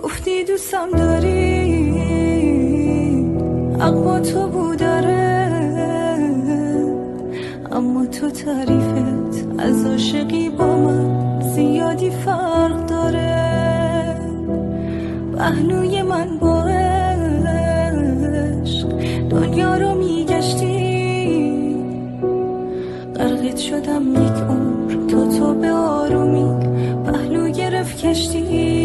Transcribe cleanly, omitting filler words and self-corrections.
گفتی دوستم داری، حق با تو بود داره، اما تو تعریفت از عاشقی با من زیادی فرق داره. پهلوی من با عشق دنیا رو میگشتی، شدم یک عمر تا تو به آرومی پهلو گرفت کشتی.